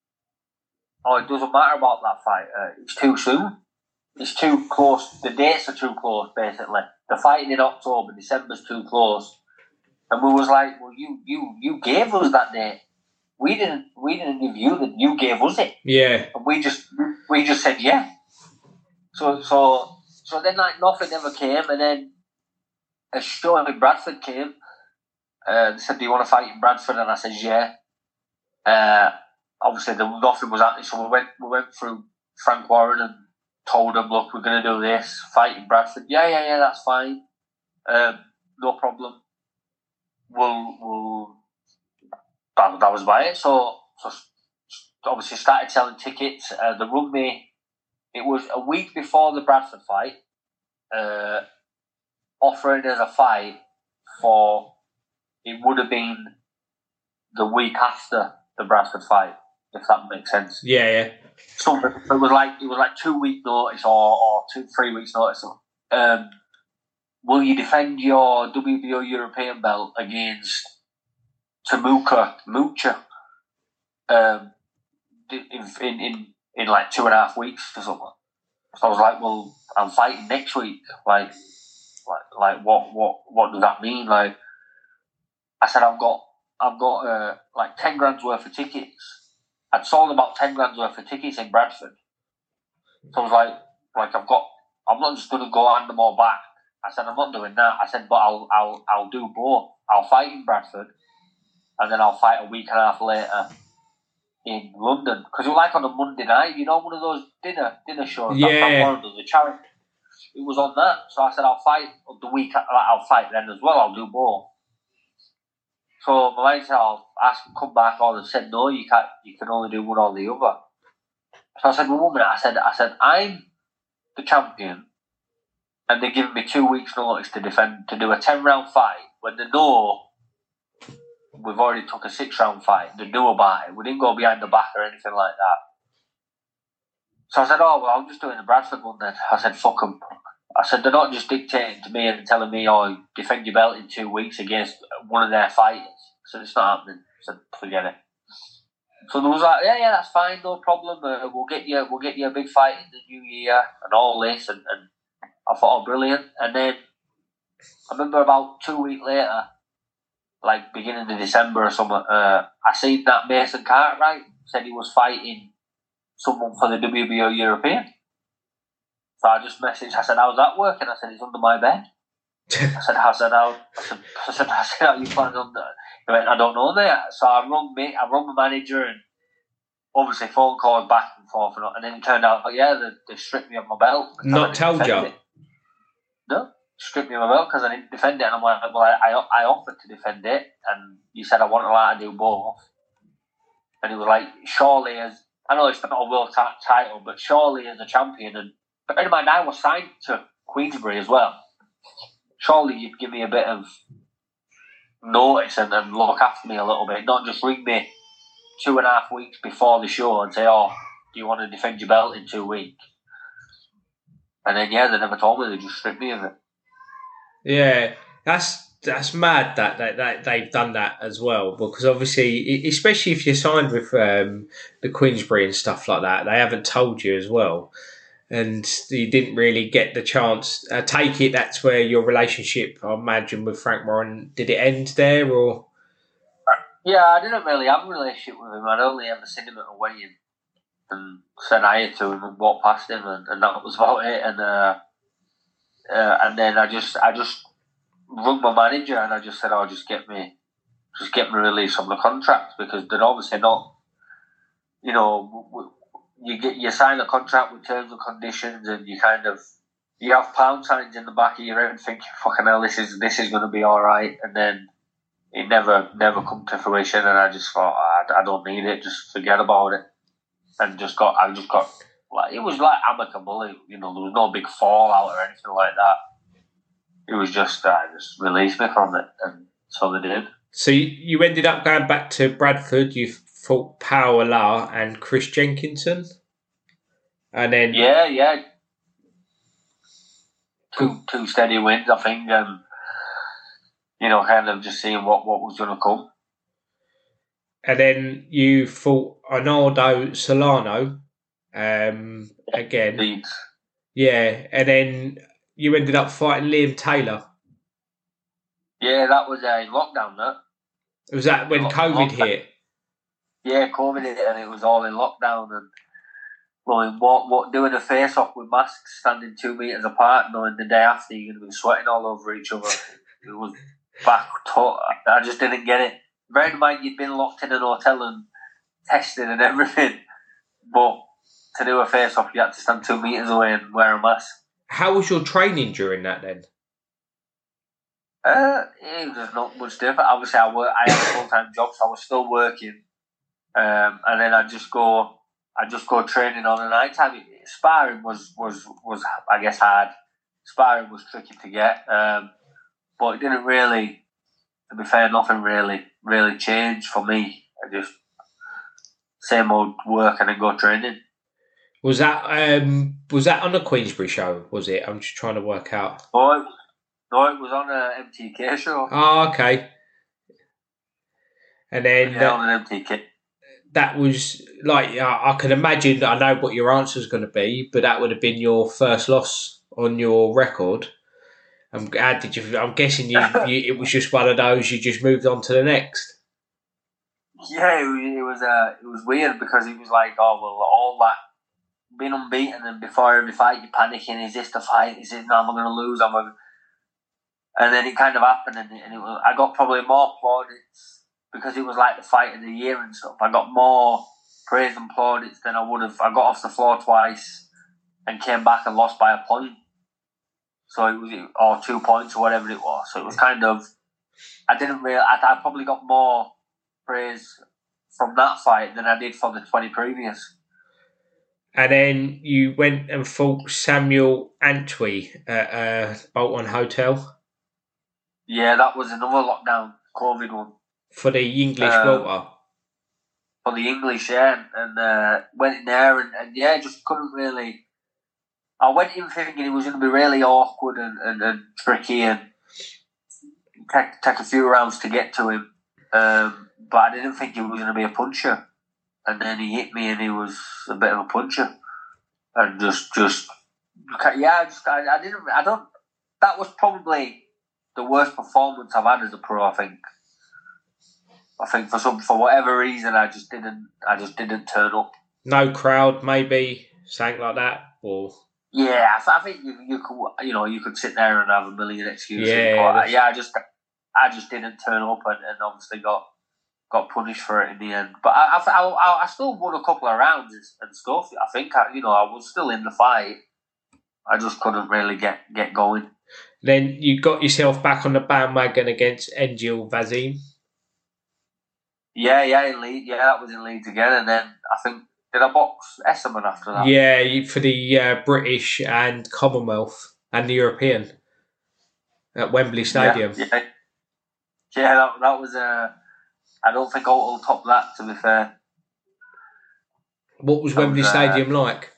oh it doesn't matter about that fight. Uh, it's too soon. It's too close. The dates are too close, basically. The fighting in October, December's too close. And we was like, well, you, you, you gave us that date. We didn't, we didn't give you that. You gave us it. Yeah. And we just, we just said yeah. So, so, so then like nothing ever came, and then a show in Bradford came. Uh, they said, "Do you want to fight in Bradford?" And I said, "Yeah." Uh, obviously, the, nothing was happening, so we went, we went through Frank Warren and told him, "Look, we're going to do this fight in Bradford." Yeah, yeah, yeah, that's fine. Um, no problem. We'll, we'll, that, that was by it. So, so obviously started selling tickets. Uh, the rugby, it was a week before the Bradford fight, uh, offering us a fight for, it would have been the week after the Bradford fight, if that makes sense. Yeah, yeah. So it was like, it was like two week notice or, or two, three weeks notice. Um, Will you defend your W B O European belt against Tamuka Mucha um, in, in, in, in like two and a half weeks or something? So I was like, well, I'm fighting next week. Like, like, like what, what, what does that mean? Like, I said, I've got, I've got uh, like ten grand's worth of tickets. I'd sold about ten grand's worth of tickets in Bradford. So I was like, like I've got, I'm not just going to go hand them all back. I said, I'm not doing that. I said, but I'll I'll I'll do both. I'll fight in Bradford, and then I'll fight a week and a half later in London. Because it was like on a Monday night, you know, one of those dinner dinner shows. Yeah. That the charity. It was on that. So I said, I'll fight the week. I'll fight then as well. I'll do both. So my wife said, I'll ask them come back, or they said, no, you can't. You can only do one or the other. So I said, well, one minute. I said, I said, I'm the champion. And they're giving me two weeks' notice to defend, to do a ten-round fight when they know we've already took a six-round fight. They knew about it. We didn't go behind the back or anything like So I said, oh, well, I'm just doing the Bradford one then. I said, fuck them. I said, they're not just dictating to me and telling me, oh, defend your belt in two weeks against one of their fighters. So it's not happening. I said, forget it. So there was like, yeah, yeah, that's fine, no problem. Uh, we'll get you, we'll get you a big fight in the new year and all this. And, and I thought, oh, brilliant. And then I remember about two weeks later, like beginning of December or something, uh, I seen that Mason Cartwright said he was fighting someone for the W B O European. So I just messaged, I said, how's that working? I said, he's under my bed. I said, I said, how, I said, I said, I said, how you planning on that? He went, I don't know, mate. So I rung me, I rung my manager and obviously phone calls back and forth and, and then it turned out, oh, yeah, they, they stripped me of my belt. Not told you? It. No, stripped me of my belt because I didn't defend it. And I'm like, well, I, I, I offered to defend it and you said I wasn't allowed to do both. And he was like, surely as, I know it's not a world t- title, but surely as a champion, and bear in mind I was signed to Queensbury as well. Surely you'd give me a bit of notice and, and look after me a little bit, not just ring me two and a half weeks before the show and say, oh, do you want to defend your belt in two weeks? And then, yeah, they never told me, they just stripped me of it. Yeah, that's that's mad that, that, that they've done that as well, because obviously, especially if you're signed with um, the Queensbury and stuff like that, they haven't told you as well. And you didn't really get the chance. I take it that's where your relationship, I imagine, with Frank Warren, did it end there, or? Yeah, I didn't really have a relationship with him. I'd only ever seen him at a wedding and said hi to him and walked past him, and, and that was about it. And uh, uh, and then I just I just rung my manager and I just said, "Oh, just get me, just get me released from the contract," because they're obviously not, you know. You get you sign a contract with terms and conditions, and you kind of you have pound signs in the back of your head, thinking, "Fucking hell, this is this is going to be all right," and then it never never come to fruition. And I just thought, I, I don't need it, just forget about it, and just got I just got like it was like amicable, it, you know, there was no big fallout or anything like that. It was just uh, just released me from it, and so they did. So you, you ended up going back to Bradford. You fought Power La and Chris Jenkinson, and then yeah, yeah, two two steady wins, I think, and you know, kind of just seeing what, what was going to come. And then you fought Arnaldo Solano, um, again, Indeed. yeah, and then you ended up fighting Liam Taylor. Yeah, that was a uh, lockdown. That was that when COVID lockdown. hit. Yeah, COVID hit, and it was all in lockdown. And well, what what doing a face off with masks, standing two meters apart, knowing the day after you're going to be sweating all over each other. It was back. To- I just didn't get it. Bear in mind, you'd been locked in an hotel and tested and everything, but to do a face off, you had to stand two meters away and wear a mask. How was your training during that then? Uh, it was not much different. Obviously, I work. I had a full time job, so I was still working. Um, and then I just go, I just go training on the night time. Sparring was, was, was, I guess, hard. Sparring was tricky to get, um, but it didn't really. To be fair, nothing really, really changed for me. I just same old work and then go training. Was that um, was that on a Queensbury show? Was it? I'm just trying to work out. No, it, no, it was on a M T K show. Oh, okay. And then yeah, that, on an M T K. That was like I can imagine. I know what your answer is going to be, but that would have been your first loss on your record. I'm how did you? I'm guessing you, you. It was just one of those. You just moved on to the next. Yeah, it was. It was, uh, it was weird because it was like, oh well, all that being unbeaten, and before every fight you're panicking. Is this the fight? Is it? No, am I going to lose? Am I? And then it kind of happened, and, and it was. I got probably more plaudits because it was like the fight of the year and stuff. I got more praise and plaudits than I would have. I got off the floor twice and came back and lost by a point. So it was, or two points or whatever it was. So it was kind of, I didn't really, I, I probably got more praise from that fight than I did from the twenty previous. And then you went and fought Samuel Antwi at uh, Bolton Hotel. Yeah, that was another lockdown, COVID one. For the English um, welter. for the English, yeah, and uh, went in there and, and yeah, just couldn't really. I went in thinking it was going to be really awkward and, and, and tricky and take, take a few rounds to get to him, um, but I didn't think he was going to be a puncher. And then he hit me, and he was a bit of a puncher, and just, just, yeah, I just, I, I didn't, I don't. That was probably the worst performance I've had as a pro. I think. I think for some, for whatever reason, I just didn't, I just didn't turn up. No crowd, maybe something like that, or yeah, I, I think you, you could, you know, you could sit there and have a million excuses. Yeah, but, yeah, I just, I just didn't turn up, and, and obviously got. Got punished for it in the end, but I, I, I, I still won a couple of rounds and stuff. I think I, you know, I was still in the fight. I just couldn't really get, get going. Then you got yourself back on the bandwagon against Engil Vazim. Yeah, yeah, in Leeds. Yeah, that was in Leeds again, and then I think did I box Esserman after that? Yeah, for the uh, British and Commonwealth and the European at Wembley Stadium. Yeah, yeah, yeah that, that was a. Uh, I don't think I'll, I'll top that, to be fair. What was Wembley was, uh, Stadium like?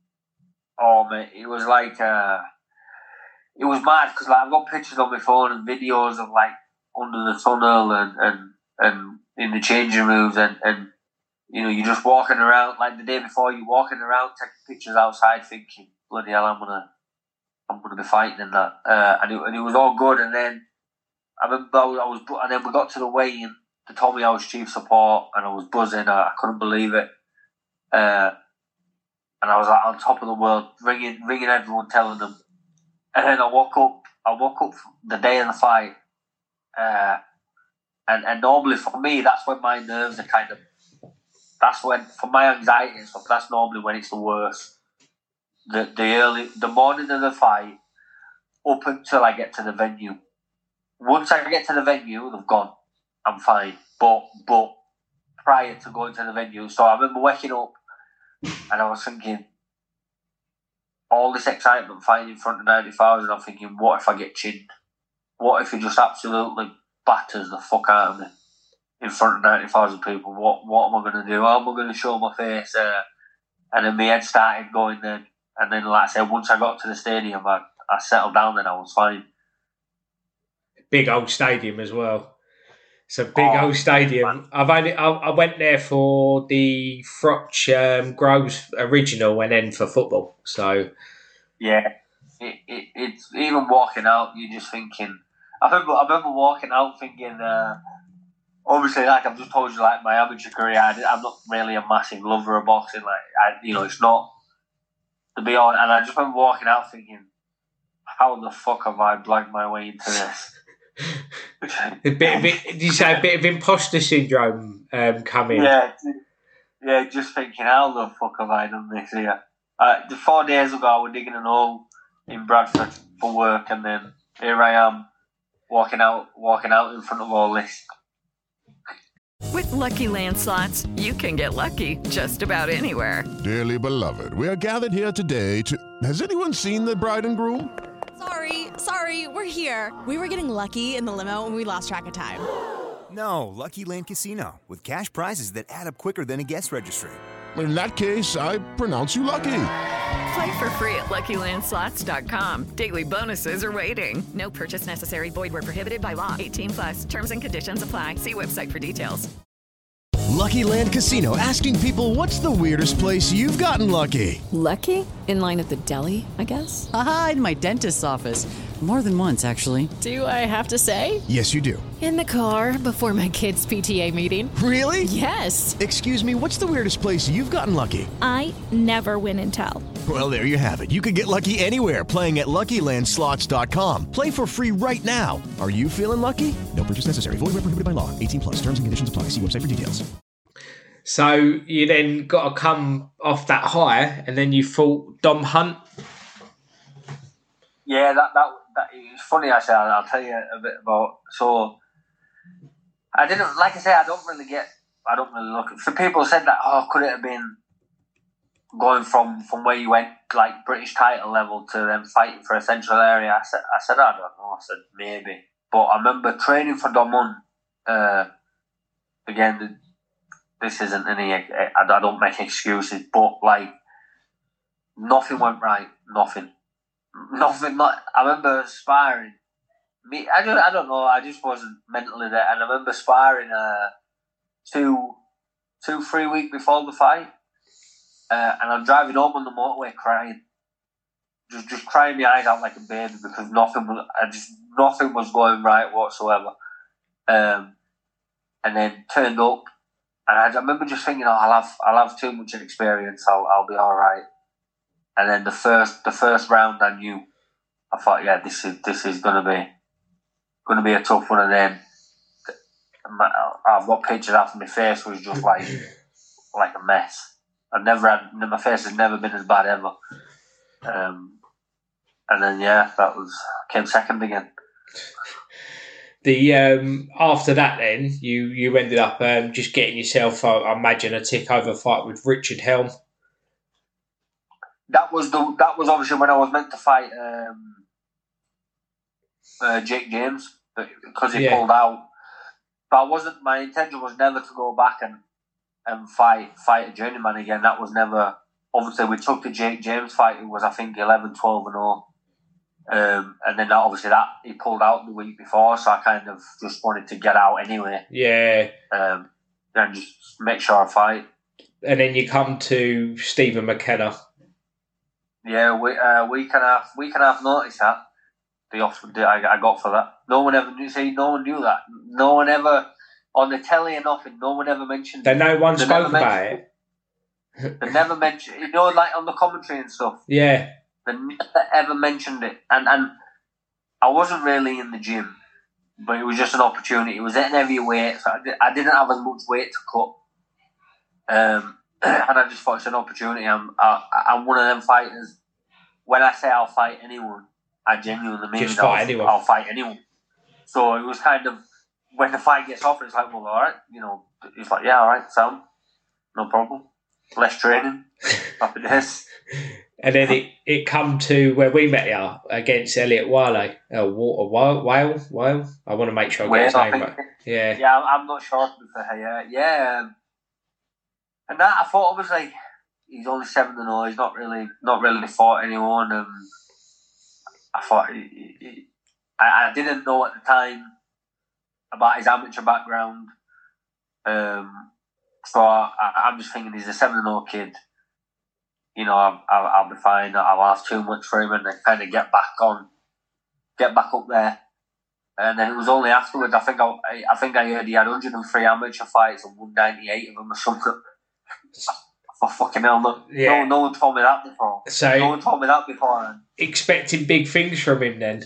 Oh, mate, it was like... Uh, it was mad, because like, I've got pictures on my phone and videos of, like, under the tunnel and, and, and in the changing rooms, and, and, you know, you're just walking around, like, the day before, you're walking around, taking pictures outside, thinking, bloody hell, I'm going to I'm gonna be fighting in that. Uh, and, it, and it was all good, and then I remember I was... I was and then we got to the weigh-in. They told me I was chief support, and I was buzzing. I, I couldn't believe it, uh, and I was like on top of the world, ringing, ringing everyone, telling them. And then I woke up. I woke up the day of the fight, uh, and and normally for me, that's when my nerves are kind of. That's when, for my anxiety and stuff, that's normally when it's the worst. The the early, the morning of the fight, up until I get to the venue. Once I get to the venue, they've gone. I'm fine, but but prior to going to the venue, so I remember waking up and I was thinking, all this excitement fighting in front of ninety thousand. I'm thinking, what if I get chinned? What if he just absolutely batters the fuck out of me in front of ninety thousand people? What what am I going to do? How am I going to show my face? Uh, and then my head started going then, and then like I said, once I got to the stadium, I, I settled down and I was fine. Big old stadium as well. It's a big oh, old stadium. Man. I've only I, I went there for the Froch um, Groves original and then for football. So yeah, it, it it's even walking out, you're just thinking. I remember I remember walking out thinking. Uh, obviously, like I've just told you, like my amateur career, I, I'm not really a massive lover of boxing. Like I, you know, it's not to be honest. And I just remember walking out thinking, how the fuck have I blagged my way into this? a bit of it, did you say a bit of imposter syndrome um, coming? Yeah, yeah, just thinking, how the fuck have I done this here? Uh, the four days ago, I was digging an hole in Bradford for work, and then here I am, walking out, walking out in front of all this. With Lucky Land Slots, you can get lucky just about anywhere. Dearly beloved, we are gathered here today to. Has anyone seen the bride and groom? Sorry, sorry, we're here. We were getting lucky in the limo and we lost track of time. No, Lucky Land Casino, with cash prizes that add up quicker than a guest registry. In that case, I pronounce you lucky. Play for free at Lucky Land Slots dot com. Daily bonuses are waiting. No purchase necessary. Void where prohibited by law. eighteen plus. Terms and conditions apply. See website for details. Lucky Land Casino, asking people, what's the weirdest place you've gotten lucky? Lucky? In line at the deli, I guess? Aha, in my dentist's office. More than once, actually. Do I have to say? Yes, you do. In the car before my kids' P T A meeting. Really? Yes. Excuse me, what's the weirdest place you've gotten lucky? I never win and tell. Well, there you have it. You can get lucky anywhere, playing at Lucky Land Slots dot com. Play for free right now. Are you feeling lucky? No purchase necessary. Void where prohibited by law. eighteen plus. Terms and conditions apply. See website for details. So you then got to come off that high, and then you fought Dom Hunt. Yeah, that that, that it's funny actually. I'll, I'll tell you a bit about. So I didn't, like I say, I don't really get. I don't really look. For people said that, oh, could it have been going from, from where you went, like British title level, to then fighting for a central area? I said, I said, I don't know. I said maybe, but I remember training for Dom Hunt uh, again. this isn't any. I, I don't make excuses, but like nothing went right. Nothing, nothing. Not. I remember sparring. Me, I don't. I don't know. I just wasn't mentally there. And I remember sparring uh, two, two, three weeks before the fight, uh, and I'm driving home on the motorway crying. Just, just crying my eyes out like a baby because nothing was, I just nothing was going right whatsoever. Um, and then turned up, and I, I remember just thinking, "Oh, I'll have, I'll have too much experience. I'll, I'll be all right." And then the first, the first round, I knew. I thought, "Yeah, this is, this is gonna be, gonna be a tough one." And then my, I've got pictures after my face was just like, like a mess. I've never had, my face has never been as bad ever. Um, and then yeah, that was came second again. The um, after that, then you you ended up um, just getting yourself, uh, I imagine, a takeover fight with Richard Helm. That was the that was obviously when I was meant to fight um, uh, Jake James, but because he yeah. pulled out. But I wasn't. My intention was never to go back and and fight fight a journeyman again. That was never. Obviously, we took the Jake James fight. It was, I think, eleven, twelve and oh. Um, and then that, obviously that he pulled out the week before, so I kind of just wanted to get out anyway. Yeah. Um, and just make sure I fight. And then you come to Stephen McKenna. Yeah, we, uh, week and a half, week and a half notice that the offer I, I got for that. No one ever knew. See, no one knew that. No one ever on the telly and nothing. No one ever mentioned. Then no one spoke about it. They never mentioned, you know, like on the commentary and stuff. Yeah. They never ever mentioned it. And and I wasn't really in the gym, but it was just an opportunity. It was at an heavy weight, so I, did, I didn't have as much weight to cut. Um, and I just thought it's an opportunity. I'm, I, I'm one of them fighters. When I say I'll fight anyone, I genuinely mean just fight I'll, anyone. I'll fight anyone. So it was kind of, when the fight gets offered, it's like, well, all right. You know, it's like, yeah, all right, Sam, no problem. Less training, happy days. And then it, it come to where we met you against Elliot Wale. Uh, Wale? Wale? Wale? I want to make sure I get his name right. Yeah. Yeah, I'm not sure to be fair. Yeah, yeah. Um, and that, I thought, obviously, he's only seven and oh. He's not really, not really fought anyone. Um, I thought, he, he, I, I didn't know at the time about his amateur background. Um, so I, I'm just thinking he's a seven and oh kid. You know, I'll, I'll, I'll be fine. I'll have too much for him and then kind of get back on, get back up there. And then it was only afterwards. I think I, I think I heard he had one hundred three amateur fights and one ninety-eight of them or something. For fucking hell, no, yeah. no, no one told me that before. So no one told me that before. Expecting big things from him then.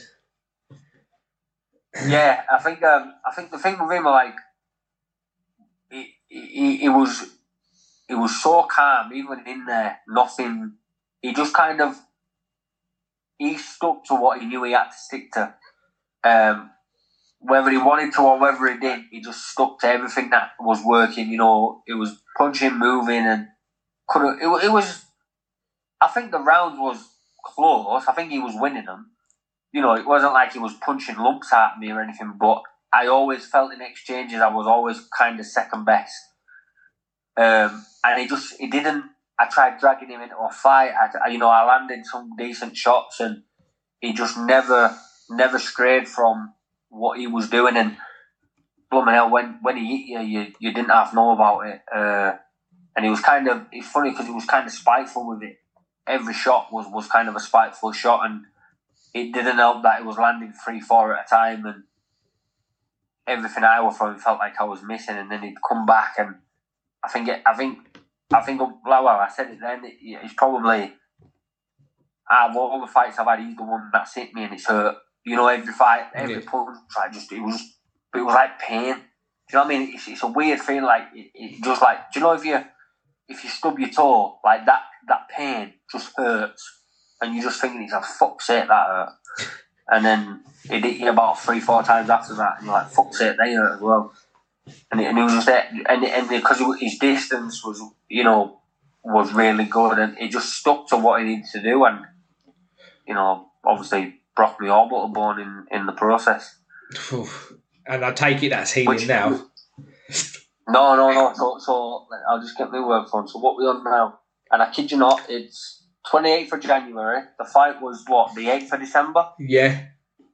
Yeah, I think um, I think the thing with him, like, he he, he was. He was so calm, even in there, nothing. He just kind of, he stuck to what he knew he had to stick to. Um, whether he wanted to or whether he didn't, he just stuck to everything that was working. You know, it was punching, moving, and couldn't. It, it was. I think the round was close. I think he was winning them. You know, it wasn't like he was punching lumps at me or anything. But I always felt in exchanges, I was always kind of second best. Um, and he just, he didn't, I tried dragging him into a fight, I, you know, I landed some decent shots and he just never, never strayed from what he was doing. And blooming hell, when, when he hit you, you, you didn't have to know about it. Uh, and he was kind of, it's funny because he was kind of spiteful with it. Every shot was, was kind of a spiteful shot, and it didn't help that it was landing three, four at a time, and everything I was from felt like I was missing, and then he'd come back and I think, it, I think, I think, well, I said it then, it's probably, out of all the fights I've had, he's the one that's hit me and it's hurt. You know, every fight, every yeah. punch, like just, it was, it was like pain. Do you know what I mean? It's, it's a weird feeling, like, it, it just like, do you know if you, if you stub your toe, like that, that pain just hurts and you're just thinking, it's a fuck's sake, that hurt. And then it hit you about three, four times after that and you're like, fuck's sake, they hurt as well. And it, and it was just that, and and because his distance was, you know, was really good, and he just stuck to what he needed to do, and you know, obviously broke my orbital bone in, in the process. And I take it that's healing Which, now. No, no, no. So, so I'll just get my word for it. So what we're on now, and I kid you not, it's twenty-eighth of January. The fight was what, the eighth of December? Yeah.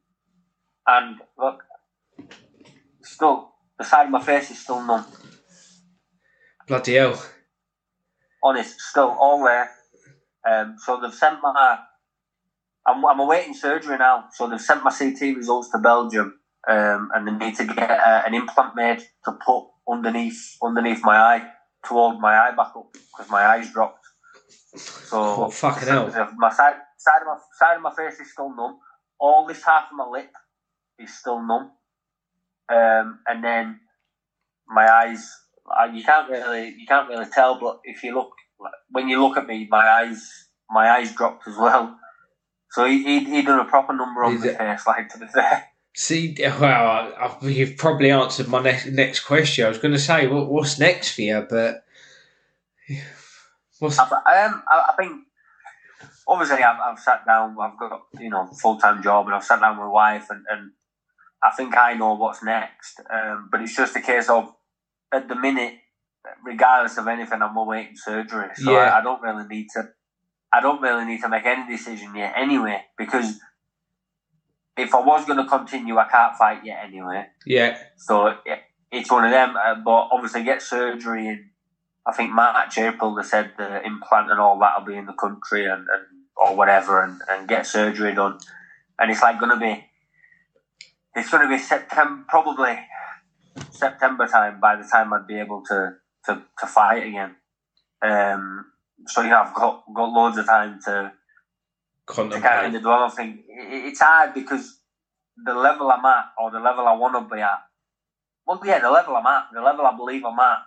And look, still, the side of my face is still numb. Bloody hell. Honest, still all there. Um, so they've sent my, I'm, I'm awaiting surgery now. So they've sent my C T results to Belgium, um, and they need to get uh, an implant made to put underneath underneath my eye to hold my eye back up because my eye's dropped. So oh, fucking hell. My side side of my side of my face is still numb. All this half of my lip is still numb, um, and then my eyes. You can't really you can't really tell, but if you look when you look at me, my eyes my eyes dropped as well. So he he, he done a proper number on my face, like, to be fair. See, well, I, I, you've probably answered my next next question. I was going to say, what what's next for you, but what's... I, um, I, I think obviously I've, I've sat down. I've got, you know, full time job, and I've sat down with my wife, and, and I think I know what's next. Um, but it's just a case of, at the minute, regardless of anything, I'm awaiting surgery. So yeah. I, I don't really need to. I don't really need to make any decision yet, anyway. Because if I was going to continue, I can't fight yet, anyway. Yeah. So it, it's one of them. Uh, but obviously, get surgery in. I think March, April. They said the implant and all that will be in the country, and, and or whatever, and, and get surgery done. And it's like going to be. It's going to be September, probably. September time by the time I'd be able to, to, to fight again. Um, so yeah, I've got got loads of time to, to kind of dwell on things. It's hard because the level I'm at, or the level I want to be at, well, yeah, the level I'm at, the level I believe I'm at,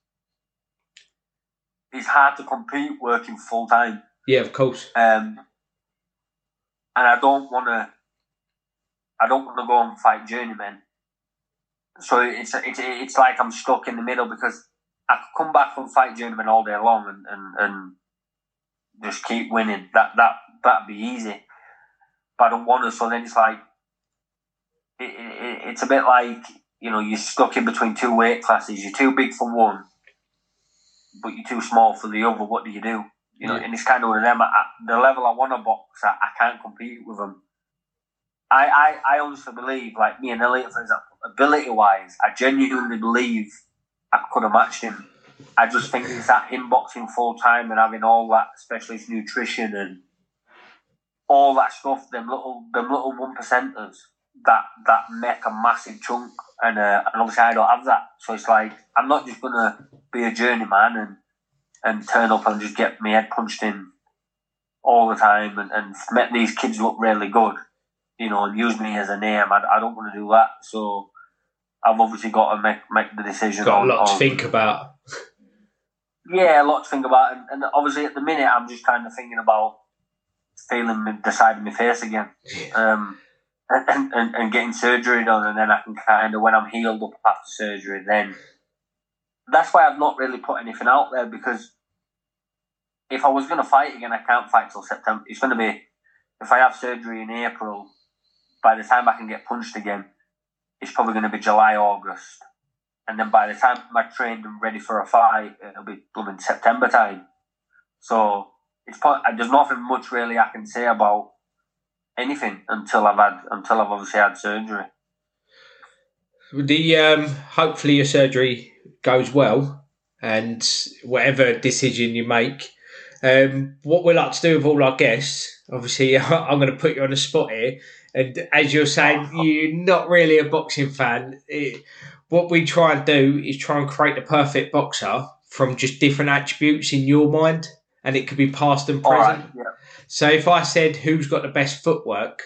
is hard to compete working full time. Yeah, of course. Um, and I don't want to. I don't want to go and fight journeymen. So it's it's it's like I'm stuck in the middle because I could come back from fight journeyman all day long and, and, and just keep winning. That that that'd be easy, but I don't want to. So then it's like it, it, it's a bit like, you know, you're stuck in between two weight classes. You're too big for one, but you're too small for the other. What do you do? You know, yeah. And it's kind of one of them. At the level I want to box, I, I can't compete with them. I, I, I honestly believe, like me and Elliot, for example, ability-wise, I genuinely believe I could have matched him. I just think it's that him boxing full-time and having all that specialist nutrition and all that stuff, them little them little one percenters, that, that make a massive chunk. And, uh, and obviously I don't have that. So it's like, I'm not just going to be a journeyman and, and turn up and just get my head punched in all the time and, and make these kids look really good. You know, and use me as a name. I, I don't want to do that. So I've obviously got to make make the decision. Got on, a lot on, to think about. Yeah, a lot to think about. And, and obviously at the minute, I'm just kind of thinking about feeling the side of my face again. Um, and, and, and getting surgery done. And then I can kind of, when I'm healed up after surgery, then that's why I've not really put anything out there, because if I was going to fight again, I can't fight till September. It's going to be, if I have surgery in April, by the time I can get punched again, it's probably going to be July, August. And then by the time I'm trained and ready for a fight, it'll be blooming September time. So it's there's nothing much really I can say about anything until I've had until I've obviously had surgery. The um, hopefully your surgery goes well, and whatever decision you make. Um, what we like to do with all our guests, obviously, I'm going to put you on the spot here. And as you're saying, you're not really a boxing fan. It, what we try and do is try and create the perfect boxer from just different attributes in your mind, and it could be past and present. Right, yeah. So if I said who's got the best footwork,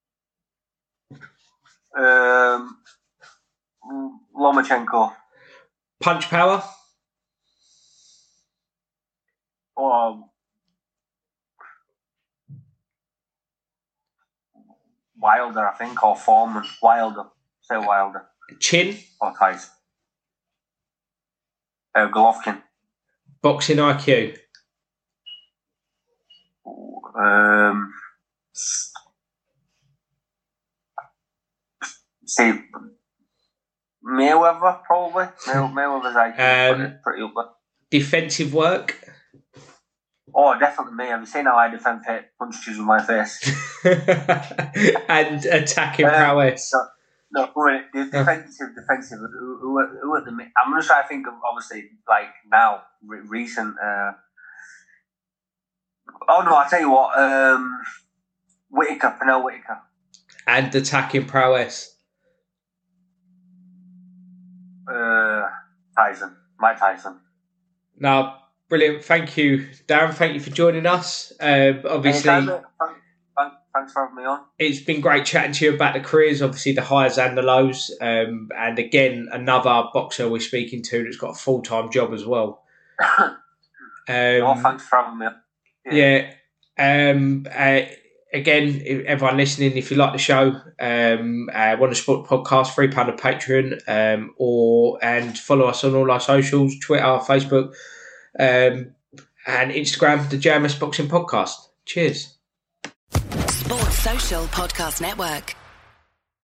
um, Lomachenko. Punch power. Or Wilder, I think, or Foreman. Wilder. Say Wilder. Chin. Or Tyson. Uh, Golovkin. Boxing I Q. Um, see, Mayweather, probably. May- Mayweather's like Um, pretty up there. Defensive work. Oh, definitely me. Have you seen how I defend punches with my face? And attacking Um, prowess. So, no, wait, the defensive, defensive. Who, who, are- who are the? I'm gonna try to think of obviously like now, re- recent. Uh, oh no, I'll tell you what. Um, Whitaker, Pernell Whitaker. And attacking prowess. Uh, Tyson, Mike Tyson. No, brilliant. Thank you, Darren. Thank you for joining us. Um, obviously, Anytime, mate. Thank- thank- Thanks for having me on. it's been great chatting to you about the careers, obviously the highs and the lows. Um, and again, another boxer we're speaking to that's got a full time job as well. Um, No, thanks for having me on. Yeah. Um, uh, again, if everyone listening, if you like the show, um, uh, want to support the podcast, three pound of Patreon, um, or and follow us on all our socials, Twitter, Facebook, um, and Instagram, the J M S Boxing Podcast. Cheers. Sports Social Podcast Network.